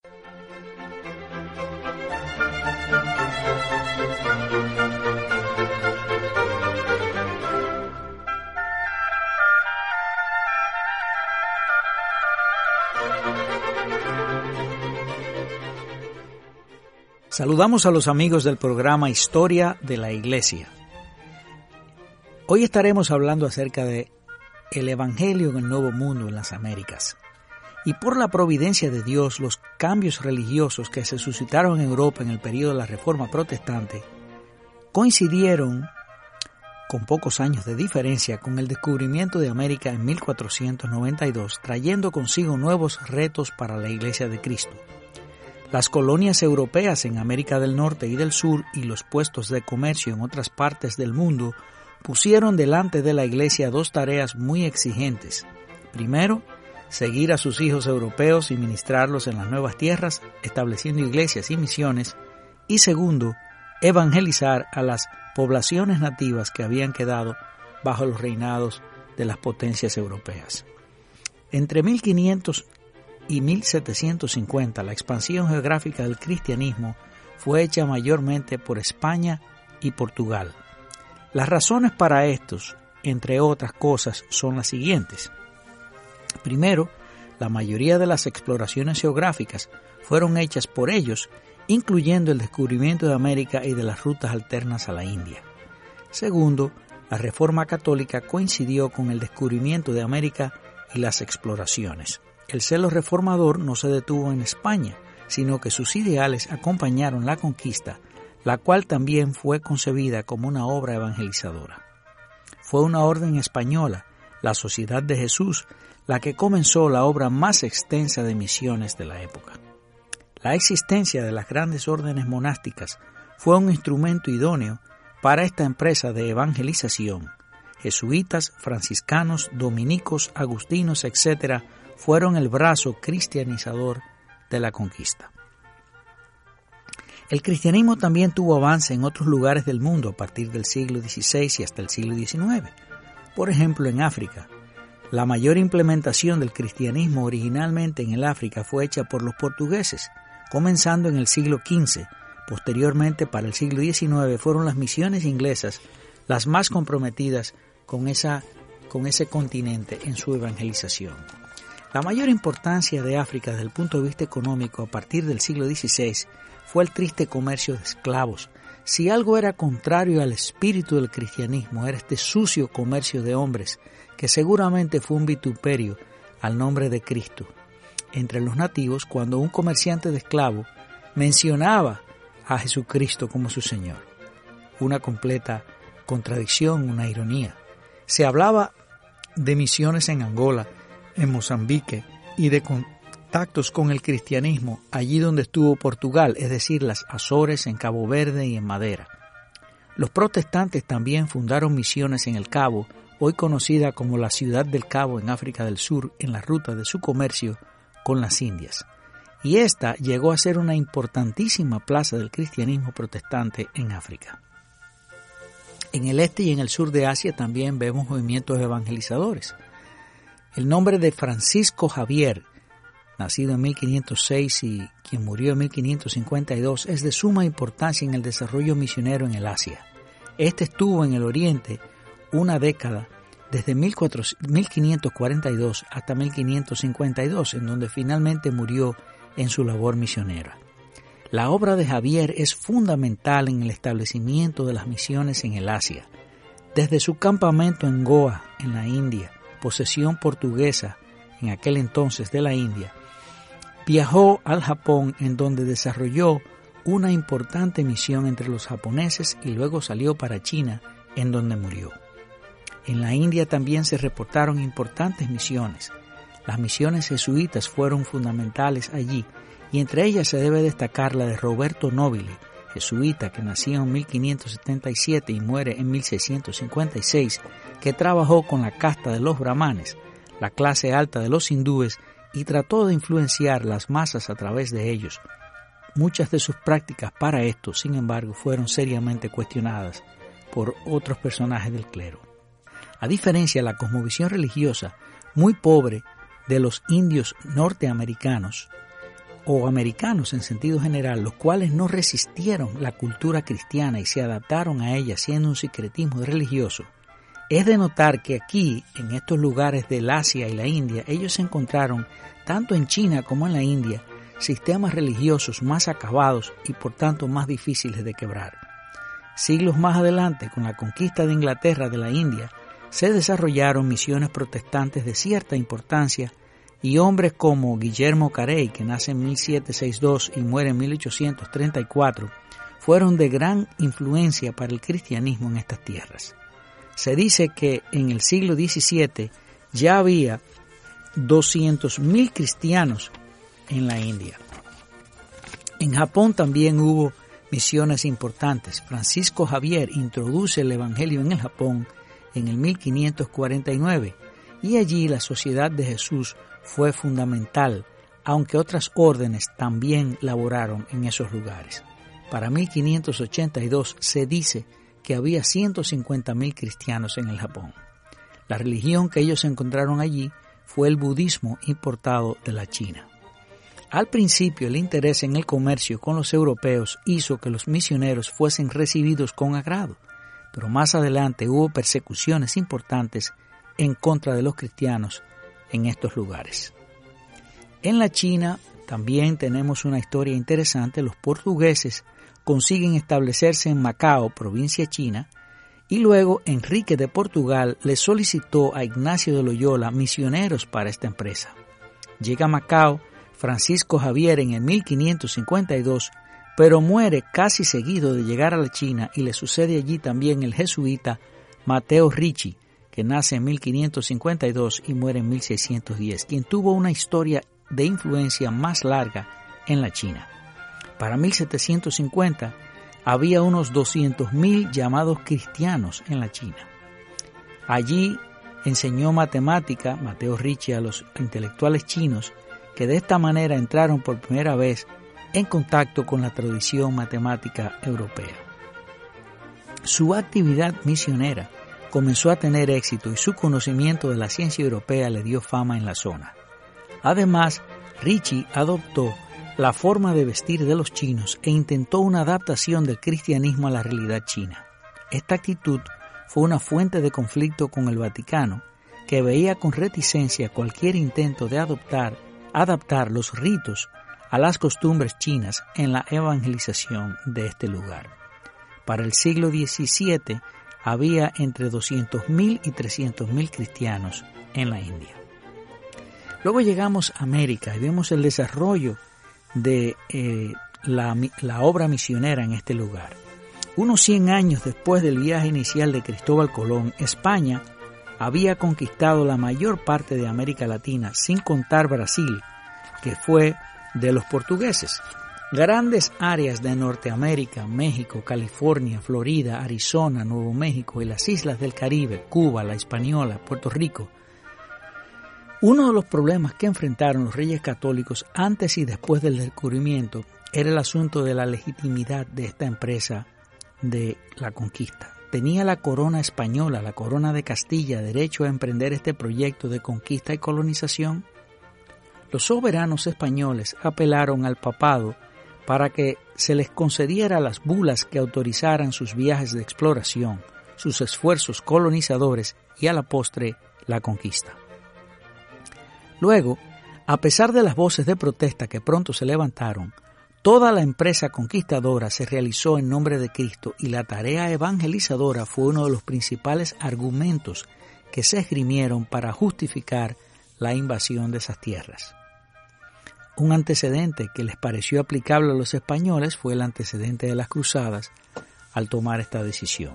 Saludamos a los amigos del programa Historia de la Iglesia. Hoy estaremos hablando acerca de el Evangelio en el Nuevo Mundo en las Américas. Y por la providencia de Dios, los cambios religiosos que se suscitaron en Europa en el periodo de la Reforma Protestante coincidieron, con pocos años de diferencia, con el descubrimiento de América en 1492, trayendo consigo nuevos retos para la Iglesia de Cristo. Las colonias europeas en América del Norte y del Sur y los puestos de comercio en otras partes del mundo pusieron delante de la Iglesia dos tareas muy exigentes. Primero, seguir a sus hijos europeos y ministrarlos en las nuevas tierras, estableciendo iglesias y misiones. Y segundo, evangelizar a las poblaciones nativas que habían quedado bajo los reinados de las potencias europeas. Entre 1500 y 1750, la expansión geográfica del cristianismo fue hecha mayormente por España y Portugal. Las razones para estos, entre otras cosas, son las siguientes. Primero, la mayoría de las exploraciones geográficas fueron hechas por ellos, incluyendo el descubrimiento de América y de las rutas alternas a la India. Segundo, la Reforma Católica coincidió con el descubrimiento de América y las exploraciones. El celo reformador no se detuvo en España, sino que sus ideales acompañaron la conquista, la cual también fue concebida como una obra evangelizadora. Fue una orden española, la Sociedad de Jesús, la que comenzó la obra más extensa de misiones de la época. La existencia de las grandes órdenes monásticas fue un instrumento idóneo para esta empresa de evangelización. Jesuitas, franciscanos, dominicos, agustinos, etc., fueron el brazo cristianizador de la conquista. El cristianismo también tuvo avance en otros lugares del mundo a partir del siglo XVI y hasta el siglo XIX. Por ejemplo, en África. La mayor implementación del cristianismo originalmente en el África fue hecha por los portugueses, comenzando en el siglo XV. Posteriormente, para el siglo XIX, fueron las misiones inglesas las más comprometidas con ese continente en su evangelización. La mayor importancia de África desde el punto de vista económico a partir del siglo XVI fue el triste comercio de esclavos. Si algo era contrario al espíritu del cristianismo, era este sucio comercio de hombres, que seguramente fue un vituperio al nombre de Cristo entre los nativos cuando un comerciante de esclavos mencionaba a Jesucristo como su Señor. Una completa contradicción, una ironía. Se hablaba de misiones en Angola, en Mozambique y de contactos con el cristianismo allí donde estuvo Portugal, es decir, las Azores, en Cabo Verde y en Madeira. Los protestantes también fundaron misiones en el Cabo, hoy conocida como la Ciudad del Cabo en África del Sur, en la ruta de su comercio con las Indias. Y esta llegó a ser una importantísima plaza del cristianismo protestante en África. En el este y en el sur de Asia también vemos movimientos evangelizadores. El nombre de Francisco Javier, nacido en 1506 y quien murió en 1552, es de suma importancia en el desarrollo misionero en el Asia. Este estuvo en el Oriente una década, desde 1542 hasta 1552, en donde finalmente murió en su labor misionera. La obra de Javier es fundamental en el establecimiento de las misiones en el Asia. Desde su campamento en Goa, en la India, posesión portuguesa en aquel entonces de la India, viajó al Japón, en donde desarrolló una importante misión entre los japoneses y luego salió para China, en donde murió. En la India también se reportaron importantes misiones. Las misiones jesuitas fueron fundamentales allí, y entre ellas se debe destacar la de Roberto Nobile, jesuita que nació en 1577 y muere en 1656, que trabajó con la casta de los brahmanes, la clase alta de los hindúes, y trató de influenciar las masas a través de ellos. Muchas de sus prácticas para esto, sin embargo, fueron seriamente cuestionadas por otros personajes del clero. A diferencia de la cosmovisión religiosa muy pobre de los indios norteamericanos, o americanos en sentido general, los cuales no resistieron la cultura cristiana y se adaptaron a ella siendo un sincretismo religioso, es de notar que aquí, en estos lugares del Asia y la India, ellos encontraron, tanto en China como en la India, sistemas religiosos más acabados y por tanto más difíciles de quebrar. Siglos más adelante, con la conquista de Inglaterra de la India, se desarrollaron misiones protestantes de cierta importancia y hombres como Guillermo Carey, que nace en 1762 y muere en 1834, fueron de gran influencia para el cristianismo en estas tierras. Se dice que en el siglo XVII ya había 200.000 cristianos en la India. En Japón también hubo misiones importantes. Francisco Javier introduce el Evangelio en el Japón en el 1549 y allí la Sociedad de Jesús fue fundamental, aunque otras órdenes también laboraron en esos lugares. Para 1582 se dice que había 150.000 cristianos en el Japón. La religión que ellos encontraron allí fue el budismo importado de la China. Al principio, el interés en el comercio con los europeos hizo que los misioneros fuesen recibidos con agrado, pero más adelante hubo persecuciones importantes en contra de los cristianos en estos lugares. En la China también tenemos una historia interesante. Los portugueses consiguen establecerse en Macao, provincia china, y luego Enrique de Portugal le solicitó a Ignacio de Loyola misioneros para esta empresa. Llega a Macao Francisco Javier en el 1552, pero muere casi seguido de llegar a la China y le sucede allí también el jesuita Mateo Ricci, que nace en 1552 y muere en 1610, quien tuvo una historia de influencia más larga en la China. Para 1750 había unos 200.000 llamados cristianos en la China. Allí enseñó matemática Mateo Ricci a los intelectuales chinos, que de esta manera entraron por primera vez en contacto con la tradición matemática europea. Su actividad misionera comenzó a tener éxito y su conocimiento de la ciencia europea le dio fama en la zona. Además, Ricci adoptó la forma de vestir de los chinos e intentó una adaptación del cristianismo a la realidad china. Esta actitud fue una fuente de conflicto con el Vaticano, que veía con reticencia cualquier intento de adaptar los ritos a las costumbres chinas en la evangelización de este lugar. Para el siglo XVII había entre 200.000 y 300.000 cristianos en la India. Luego llegamos a América y vemos el desarrollo de la obra misionera en este lugar. Unos 100 años después del viaje inicial de Cristóbal Colón, España había conquistado la mayor parte de América Latina, sin contar Brasil, que fue de los portugueses. Grandes áreas de Norteamérica, México, California, Florida, Arizona, Nuevo México y las islas del Caribe, Cuba, La Hispaniola, Puerto Rico. Uno de los problemas que enfrentaron los reyes católicos antes y después del descubrimiento era el asunto de la legitimidad de esta empresa de la conquista. ¿Tenía la corona española, la corona de Castilla, derecho a emprender este proyecto de conquista y colonización? Los soberanos españoles apelaron al papado para que se les concediera las bulas que autorizaran sus viajes de exploración, sus esfuerzos colonizadores y a la postre la conquista. Luego, a pesar de las voces de protesta que pronto se levantaron, toda la empresa conquistadora se realizó en nombre de Cristo y la tarea evangelizadora fue uno de los principales argumentos que se esgrimieron para justificar la invasión de esas tierras. Un antecedente que les pareció aplicable a los españoles fue el antecedente de las cruzadas al tomar esta decisión.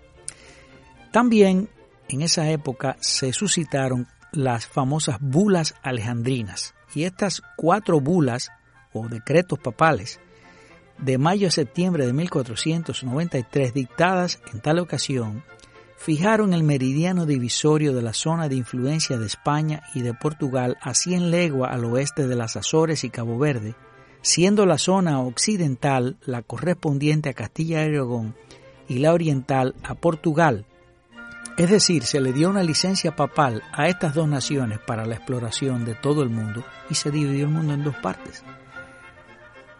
También en esa época se suscitaron las famosas bulas alejandrinas, y estas 4 bulas o decretos papales de mayo a septiembre de 1493 dictadas en tal ocasión fijaron el meridiano divisorio de la zona de influencia de España y de Portugal a 100 leguas al oeste de las Azores y Cabo Verde, siendo la zona occidental la correspondiente a Castilla y Aragón y la oriental a Portugal. Es decir, se le dio una licencia papal a estas dos naciones para la exploración de todo el mundo y se dividió el mundo en 2 partes.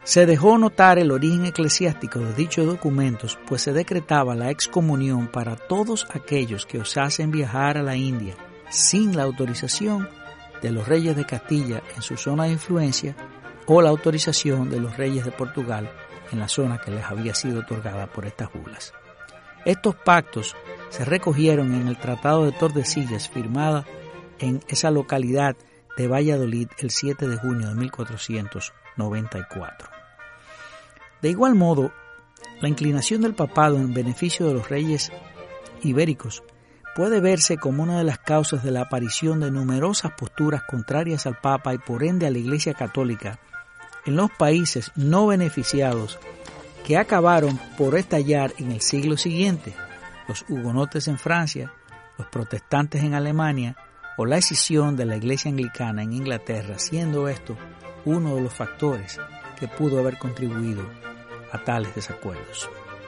Se dejó notar el origen eclesiástico de dichos documentos, pues se decretaba la excomunión para todos aquellos que osasen viajar a la India sin la autorización de los reyes de Castilla en su zona de influencia o la autorización de los reyes de Portugal en la zona que les había sido otorgada por estas bulas. Estos pactos se recogieron en el Tratado de Tordesillas, firmada en esa localidad de Valladolid el 7 de junio de 1494. De igual modo, la inclinación del papado en beneficio de los reyes ibéricos puede verse como una de las causas de la aparición de numerosas posturas contrarias al Papa y por ende a la Iglesia Católica en los países no beneficiados que acabaron por estallar en el siglo siguiente, los hugonotes en Francia, los protestantes en Alemania o la escisión de la Iglesia Anglicana en Inglaterra, siendo esto uno de los factores que pudo haber contribuido a tales desacuerdos.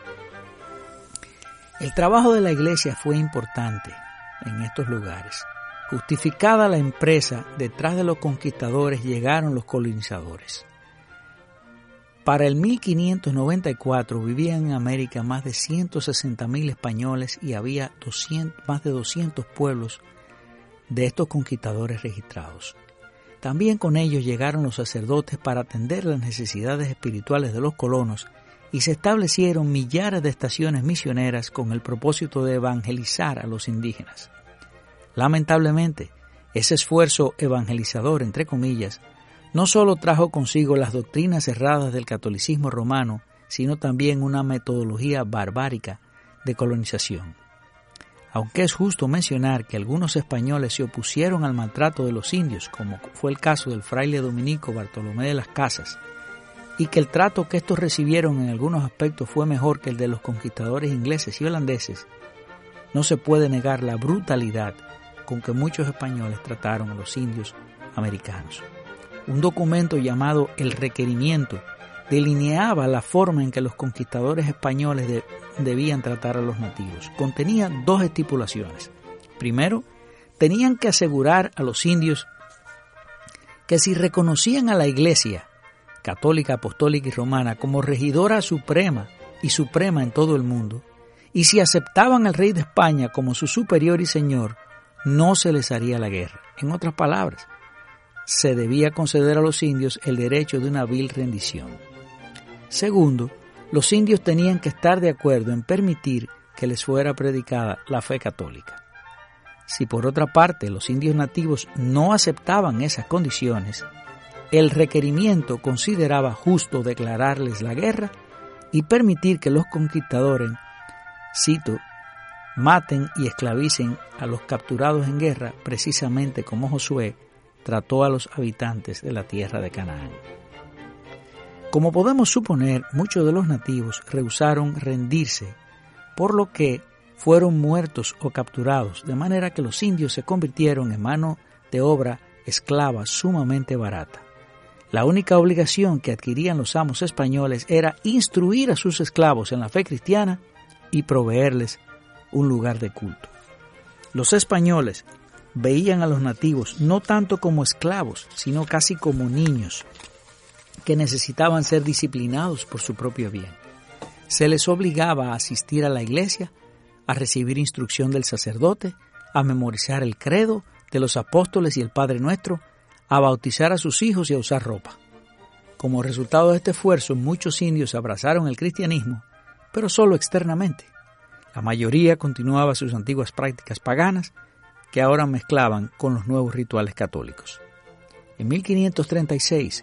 El trabajo de la Iglesia fue importante en estos lugares. Justificada la empresa, detrás de los conquistadores llegaron los colonizadores. Para el 1594 vivían en América más de 160,000 españoles y había más de 200 pueblos de estos conquistadores registrados. También con ellos llegaron los sacerdotes para atender las necesidades espirituales de los colonos y se establecieron millares de estaciones misioneras con el propósito de evangelizar a los indígenas. Lamentablemente, ese esfuerzo evangelizador, entre comillas, no solo trajo consigo las doctrinas erradas del catolicismo romano, sino también una metodología barbárica de colonización. Aunque es justo mencionar que algunos españoles se opusieron al maltrato de los indios, como fue el caso del fraile dominico Bartolomé de las Casas, y que el trato que estos recibieron en algunos aspectos fue mejor que el de los conquistadores ingleses y holandeses, no se puede negar la brutalidad con que muchos españoles trataron a los indios americanos. Un documento llamado El Requerimiento delineaba la forma en que los conquistadores españoles debían tratar a los nativos. Contenía 2 estipulaciones. Primero, tenían que asegurar a los indios que si reconocían a la Iglesia católica, apostólica y romana como regidora suprema y suprema en todo el mundo, y si aceptaban al rey de España como su superior y señor, no se les haría la guerra. En otras palabras, se debía conceder a los indios el derecho de una vil rendición. Segundo, los indios tenían que estar de acuerdo en permitir que les fuera predicada la fe católica. Si por otra parte los indios nativos no aceptaban esas condiciones, el requerimiento consideraba justo declararles la guerra y permitir que los conquistadores, cito, maten y esclavicen a los capturados en guerra, precisamente como Josué trató a los habitantes de la tierra de Canaán. Como podemos suponer, muchos de los nativos rehusaron rendirse, por lo que fueron muertos o capturados, de manera que los indios se convirtieron en mano de obra esclava sumamente barata. La única obligación que adquirían los amos españoles era instruir a sus esclavos en la fe cristiana y proveerles un lugar de culto. Los españoles veían a los nativos no tanto como esclavos, sino casi como niños que necesitaban ser disciplinados por su propio bien. Se les obligaba a asistir a la iglesia, a recibir instrucción del sacerdote, a memorizar el credo de los apóstoles y el Padre Nuestro, a bautizar a sus hijos y a usar ropa. Como resultado de este esfuerzo, muchos indios abrazaron el cristianismo, pero solo externamente. La mayoría continuaba sus antiguas prácticas paganas, que ahora mezclaban con los nuevos rituales católicos. En 1536,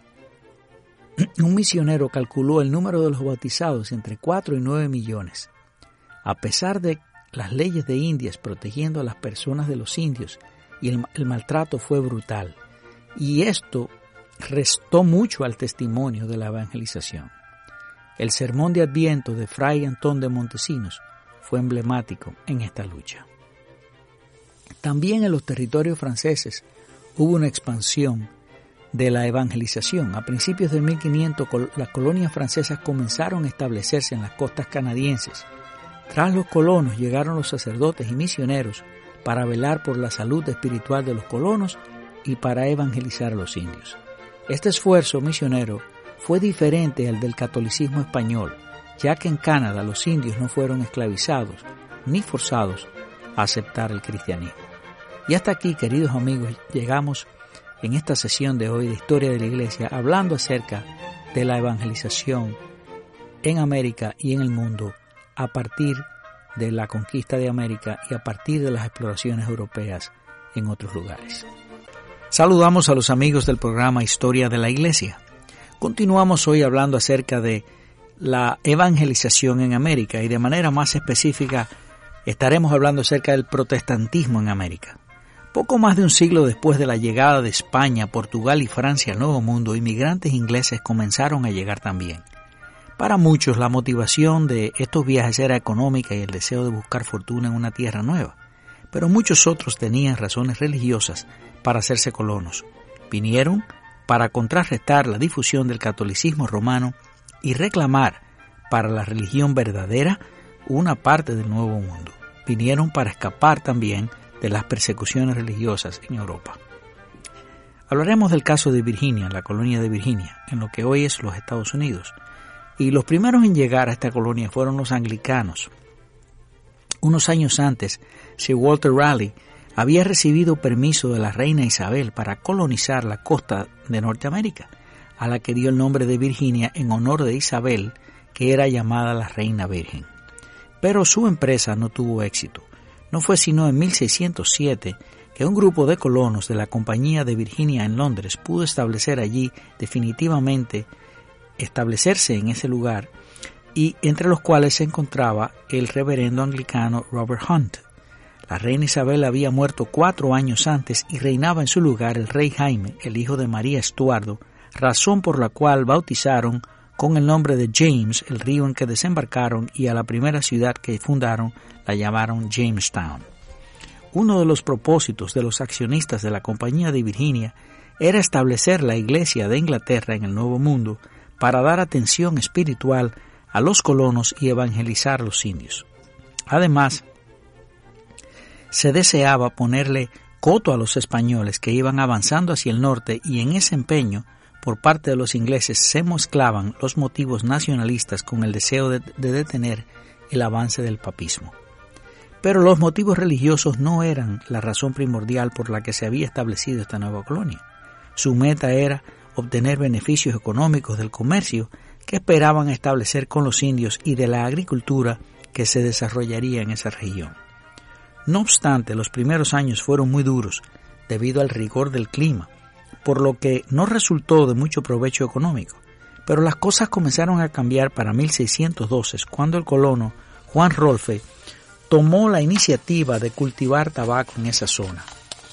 un misionero calculó el número de los bautizados entre 4 y 9 millones. A pesar de las leyes de Indias protegiendo a las personas de los indios, y el maltrato fue brutal, y esto restó mucho al testimonio de la evangelización. El sermón de Adviento de Fray Antón de Montesinos fue emblemático en esta lucha. También en los territorios franceses hubo una expansión de la evangelización. A principios de 1500, las colonias francesas comenzaron a establecerse en las costas canadienses. Tras los colonos llegaron los sacerdotes y misioneros para velar por la salud espiritual de los colonos y para evangelizar a los indios. Este esfuerzo misionero fue diferente al del catolicismo español, ya que en Canadá los indios no fueron esclavizados ni forzados a aceptar el cristianismo. Y hasta aquí, queridos amigos, llegamos en esta sesión de hoy de Historia de la Iglesia, hablando acerca de la evangelización en América y en el mundo a partir de la conquista de América y a partir de las exploraciones europeas en otros lugares. Saludamos a los amigos del programa Historia de la Iglesia. Continuamos hoy hablando acerca de la evangelización en América y de manera más específica estaremos hablando acerca del protestantismo en América. Poco más de un siglo después de la llegada de España, Portugal y Francia al Nuevo Mundo, inmigrantes ingleses comenzaron a llegar también. Para muchos, la motivación de estos viajes era económica y el deseo de buscar fortuna en una tierra nueva, pero muchos otros tenían razones religiosas para hacerse colonos. Vinieron para contrarrestar la difusión del catolicismo romano y reclamar para la religión verdadera una parte del Nuevo Mundo. Vinieron para escapar también de las persecuciones religiosas en Europa. Hablaremos del caso de Virginia, la colonia de Virginia, en lo que hoy es los Estados Unidos. Y los primeros en llegar a esta colonia fueron los anglicanos. Unos años antes, Sir Walter Raleigh había recibido permiso de la reina Isabel para colonizar la costa de Norteamérica, a la que dio el nombre de Virginia en honor de Isabel, que era llamada la Reina Virgen. Pero su empresa no tuvo éxito. No fue sino en 1607 que un grupo de colonos de la Compañía de Virginia en Londres pudo establecerse en ese lugar, y entre los cuales se encontraba el reverendo anglicano Robert Hunt. La reina Isabel había muerto 4 años antes y reinaba en su lugar el rey Jaime, el hijo de María Estuardo, razón por la cual bautizaron con el nombre de James el río en que desembarcaron, y a la primera ciudad que fundaron la llamaron Jamestown. Uno de los propósitos de los accionistas de la Compañía de Virginia era establecer la Iglesia de Inglaterra en el Nuevo Mundo para dar atención espiritual a los colonos y evangelizar a los indios. Además, se deseaba ponerle coto a los españoles que iban avanzando hacia el norte, y en ese empeño por parte de los ingleses se mezclaban los motivos nacionalistas con el deseo de detener el avance del papismo. Pero los motivos religiosos no eran la razón primordial por la que se había establecido esta nueva colonia. Su meta era obtener beneficios económicos del comercio que esperaban establecer con los indios y de la agricultura que se desarrollaría en esa región. No obstante, los primeros años fueron muy duros debido al rigor del clima, por lo que no resultó de mucho provecho económico. Pero las cosas comenzaron a cambiar para 1612, cuando el colono Juan Rolfe tomó la iniciativa de cultivar tabaco en esa zona.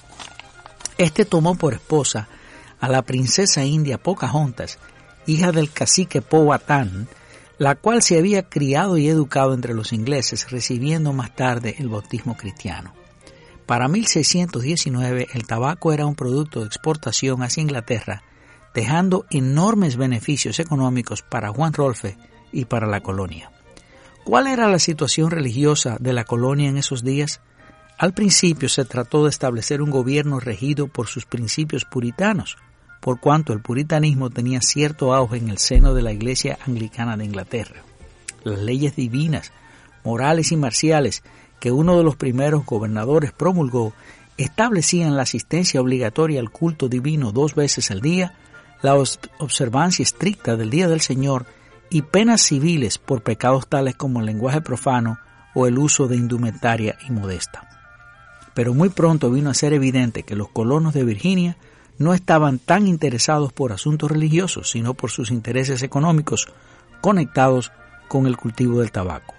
Este tomó por esposa a la princesa india Pocahontas, hija del cacique Powhatan, la cual se había criado y educado entre los ingleses, recibiendo más tarde el bautismo cristiano. Para 1619 el tabaco era un producto de exportación hacia Inglaterra, dejando enormes beneficios económicos para Juan Rolfe y para la colonia. ¿Cuál era la situación religiosa de la colonia en esos días? Al principio se trató de establecer un gobierno regido por sus principios puritanos, por cuanto el puritanismo tenía cierto auge en el seno de la Iglesia Anglicana de Inglaterra. Las leyes divinas, morales y marciales que uno de los primeros gobernadores promulgó establecían la asistencia obligatoria al culto divino 2 veces al día, la observancia estricta del Día del Señor y penas civiles por pecados tales como el lenguaje profano o el uso de indumentaria inmodesta. Pero muy pronto vino a ser evidente que los colonos de Virginia no estaban tan interesados por asuntos religiosos, sino por sus intereses económicos conectados con el cultivo del tabaco.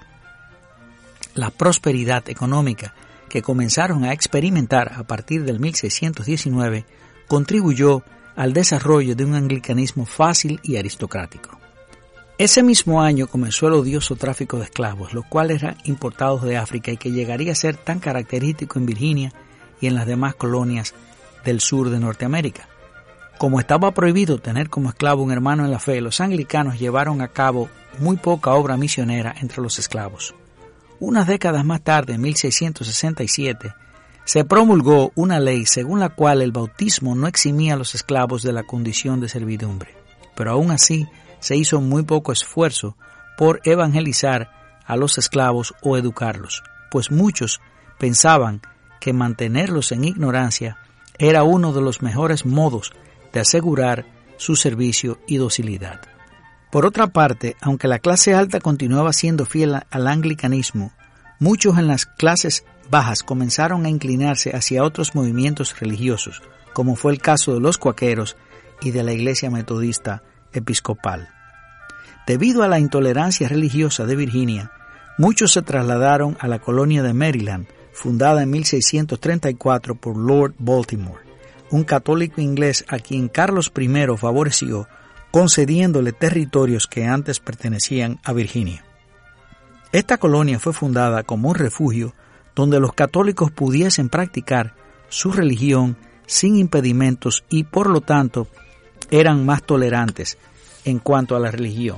La prosperidad económica que comenzaron a experimentar a partir del 1619 contribuyó al desarrollo de un anglicanismo fácil y aristocrático. Ese mismo año comenzó el odioso tráfico de esclavos, los cuales eran importados de África y que llegaría a ser tan característico en Virginia y en las demás colonias del sur de Norteamérica. Como estaba prohibido tener como esclavo un hermano en la fe, los anglicanos llevaron a cabo muy poca obra misionera entre los esclavos. Unas décadas más tarde, en 1667, se promulgó una ley según la cual el bautismo no eximía a los esclavos de la condición de servidumbre. pero aún así se hizo muy poco esfuerzo por evangelizar a los esclavos o educarlos, pues muchos pensaban que mantenerlos en ignorancia era uno de los mejores modos de asegurar su servicio y docilidad. Por otra parte, aunque la clase alta continuaba siendo fiel al anglicanismo, muchos en las clases bajas comenzaron a inclinarse hacia otros movimientos religiosos, como fue el caso de los cuáqueros y de la Iglesia Metodista Episcopal. Debido a la intolerancia religiosa de Virginia, muchos se trasladaron a la colonia de Maryland, fundada en 1634 por Lord Baltimore, un católico inglés a quien Carlos I favoreció, concediéndole territorios que antes pertenecían a Virginia. Esta colonia fue fundada como un refugio donde los católicos pudiesen practicar su religión sin impedimentos y, por lo tanto, eran más tolerantes en cuanto a la religión.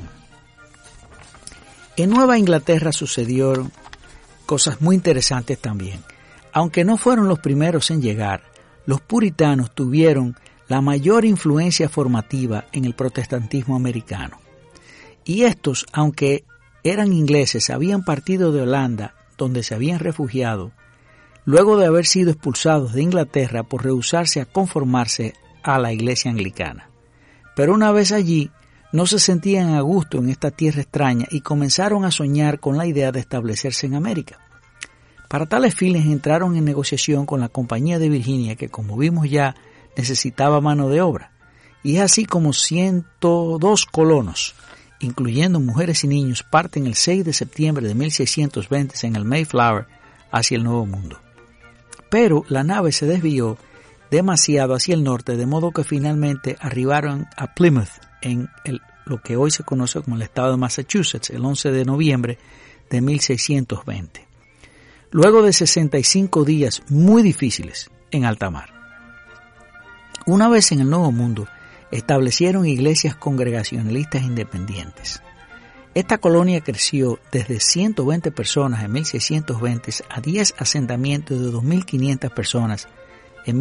En Nueva Inglaterra sucedieron cosas muy interesantes también. Aunque no fueron los primeros en llegar, los puritanos tuvieron la mayor influencia formativa en el protestantismo americano. Y estos, aunque eran ingleses, habían partido de Holanda, donde se habían refugiado, luego de haber sido expulsados de Inglaterra por rehusarse a conformarse a la iglesia anglicana. Pero una vez allí, no se sentían a gusto en esta tierra extraña y comenzaron a soñar con la idea de establecerse en América. Para tales fines entraron en negociación con la Compañía de Virginia, que como vimos ya necesitaba mano de obra, y es así como 102 colonos, incluyendo mujeres y niños, parten el 6 de septiembre de 1620 en el Mayflower hacia el Nuevo Mundo. Pero la nave se desvió demasiado hacia el norte, de modo que finalmente arribaron a Plymouth, en lo que hoy se conoce como el estado de Massachusetts, el 11 de noviembre de 1620. Luego de 65 días muy difíciles en alta mar. Una vez en el Nuevo Mundo, establecieron iglesias congregacionalistas independientes. Esta colonia creció desde 120 personas en 1620 a 10 asentamientos de 2.500 personas en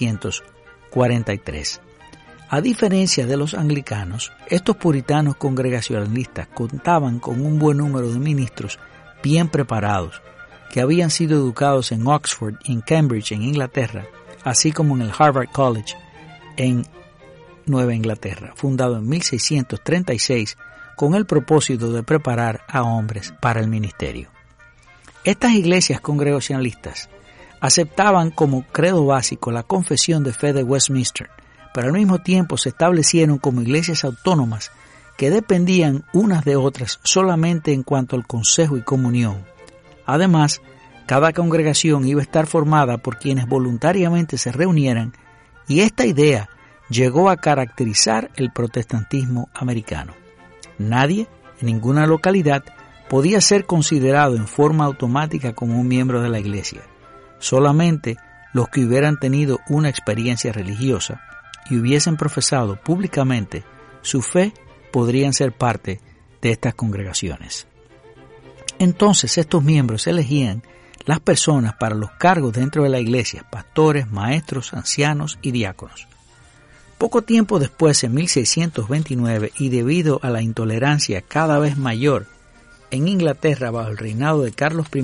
1643. A diferencia de los anglicanos, estos puritanos congregacionalistas contaban con un buen número de ministros bien preparados, que habían sido educados en Oxford y en Cambridge, en Inglaterra, así como en el Harvard College, en Nueva Inglaterra, fundado en 1636 con el propósito de preparar a hombres para el ministerio. Estas iglesias congregacionalistas aceptaban como credo básico la confesión de fe de Westminster, pero al mismo tiempo se establecieron como iglesias autónomas que dependían unas de otras solamente en cuanto al consejo y comunión. Además, cada congregación iba a estar formada por quienes voluntariamente se reunieran, y esta idea llegó a caracterizar el protestantismo americano. Nadie, en ninguna localidad, podía ser considerado en forma automática como un miembro de la iglesia. Solamente los que hubieran tenido una experiencia religiosa y hubiesen profesado públicamente su fe podrían ser parte de estas congregaciones. Entonces estos miembros elegían las personas para los cargos dentro de la iglesia: pastores, maestros, ancianos y diáconos. Poco tiempo después, en 1629, y debido a la intolerancia cada vez mayor en Inglaterra bajo el reinado de Carlos I,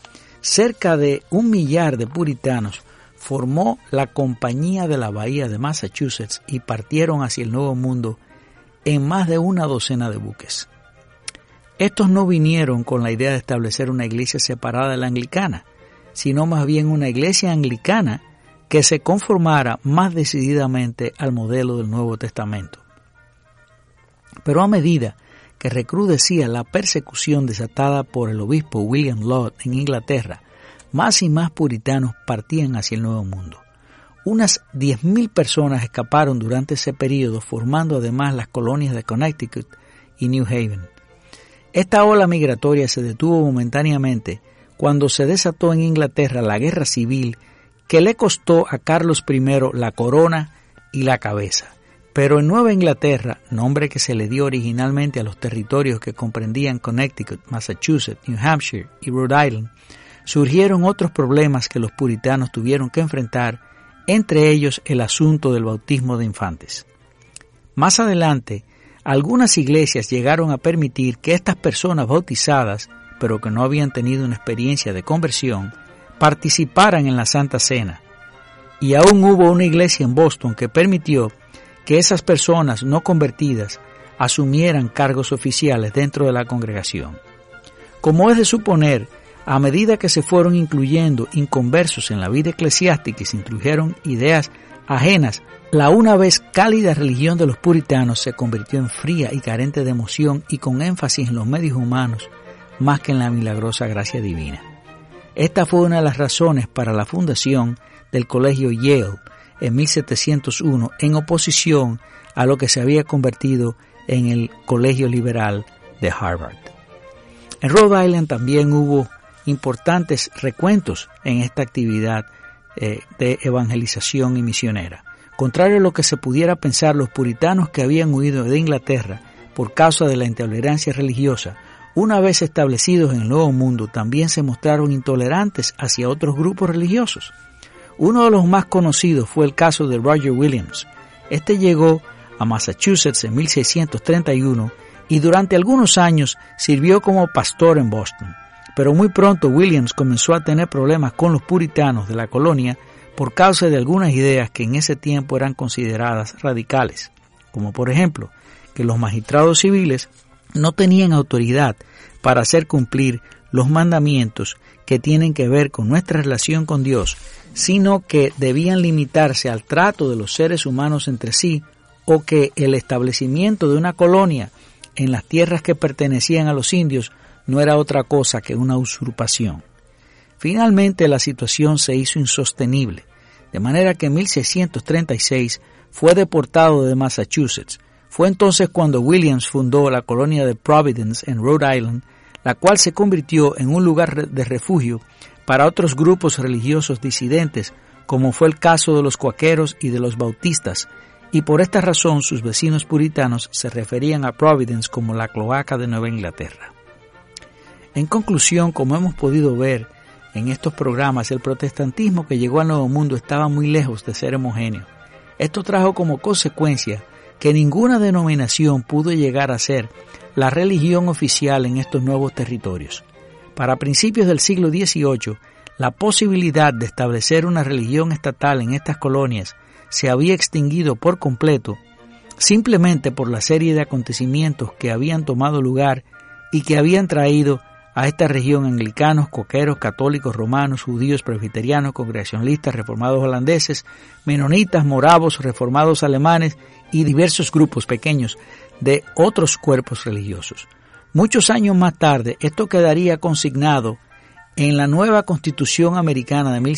cerca de 1 millar de puritanos formó la Compañía de la Bahía de Massachusetts y partieron hacia el Nuevo Mundo en más de una docena de buques. Estos no vinieron con la idea de establecer una iglesia separada de la anglicana, sino más bien una iglesia anglicana que se conformara más decididamente al modelo del Nuevo Testamento. Pero a medida que recrudecía la persecución desatada por el obispo William Laud en Inglaterra, más y más puritanos partían hacia el Nuevo Mundo. Unas 10.000 personas escaparon durante ese periodo, formando además las colonias de Connecticut y New Haven. Esta ola migratoria se detuvo momentáneamente cuando se desató en Inglaterra la guerra civil que le costó a Carlos I la corona y la cabeza. Pero en Nueva Inglaterra, nombre que se le dio originalmente a los territorios que comprendían Connecticut, Massachusetts, New Hampshire y Rhode Island, surgieron otros problemas que los puritanos tuvieron que enfrentar, entre ellos el asunto del bautismo de infantes. Más adelante algunas iglesias llegaron a permitir que estas personas bautizadas, pero que no habían tenido una experiencia de conversión, participaran en la Santa Cena. Y aún hubo una iglesia en Boston que permitió que esas personas no convertidas asumieran cargos oficiales dentro de la congregación. Como es de suponer, a medida que se fueron incluyendo inconversos en la vida eclesiástica y se introdujeron ideas ajenas, la una vez cálida religión de los puritanos se convirtió en fría y carente de emoción y con énfasis en los medios humanos más que en la milagrosa gracia divina. Esta fue una de las razones para la fundación del Colegio Yale en 1701 en oposición a lo que se había convertido en el Colegio Liberal de Harvard. En Rhode Island también hubo importantes recuentos en esta actividad de evangelización y misionera. Contrario a lo que se pudiera pensar, los puritanos que habían huido de Inglaterra por causa de la intolerancia religiosa, una vez establecidos en el Nuevo Mundo, también se mostraron intolerantes hacia otros grupos religiosos. Uno de los más conocidos fue el caso de Roger Williams. Este llegó a Massachusetts en 1631 y durante algunos años sirvió como pastor en Boston. Pero muy pronto Williams comenzó a tener problemas con los puritanos de la colonia por causa de algunas ideas que en ese tiempo eran consideradas radicales, como por ejemplo que los magistrados civiles no tenían autoridad para hacer cumplir los mandamientos que tienen que ver con nuestra relación con Dios, sino que debían limitarse al trato de los seres humanos entre sí, o que el establecimiento de una colonia en las tierras que pertenecían a los indios no era otra cosa que una usurpación. Finalmente la situación se hizo insostenible, de manera que en 1636 fue deportado de Massachusetts. Fue entonces cuando Williams fundó la colonia de Providence en Rhode Island, la cual se convirtió en un lugar de refugio para otros grupos religiosos disidentes, como fue el caso de los cuáqueros y de los bautistas, y por esta razón sus vecinos puritanos se referían a Providence como la cloaca de Nueva Inglaterra. En conclusión, como hemos podido ver en estos programas, el protestantismo que llegó al Nuevo Mundo estaba muy lejos de ser homogéneo. Esto trajo como consecuencia que ninguna denominación pudo llegar a ser la religión oficial en estos nuevos territorios. Para principios del siglo XVIII, la posibilidad de establecer una religión estatal en estas colonias se había extinguido por completo, simplemente por la serie de acontecimientos que habían tomado lugar y que habían traído a esta región anglicanos, coqueros, católicos, romanos, judíos, presbiterianos, congregacionalistas, reformados holandeses, menonitas, moravos, reformados alemanes y diversos grupos pequeños de otros cuerpos religiosos. Muchos años más tarde, esto quedaría consignado en la nueva Constitución Americana de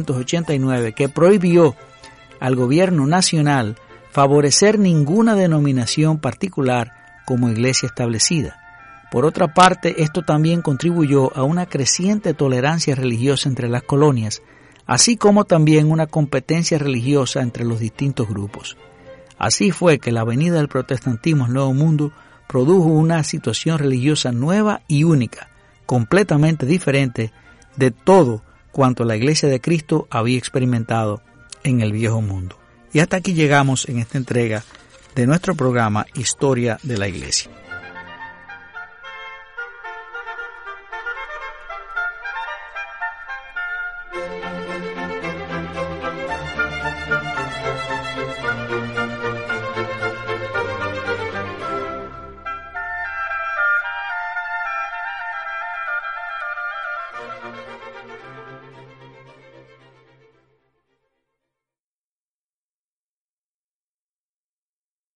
1789, que prohibió al gobierno nacional favorecer ninguna denominación particular como iglesia establecida. Por otra parte, esto también contribuyó a una creciente tolerancia religiosa entre las colonias, así como también una competencia religiosa entre los distintos grupos. Así fue que la venida del protestantismo al Nuevo Mundo produjo una situación religiosa nueva y única, completamente diferente de todo cuanto la Iglesia de Cristo había experimentado en el Viejo Mundo. Y hasta aquí llegamos en esta entrega de nuestro programa Historia de la Iglesia.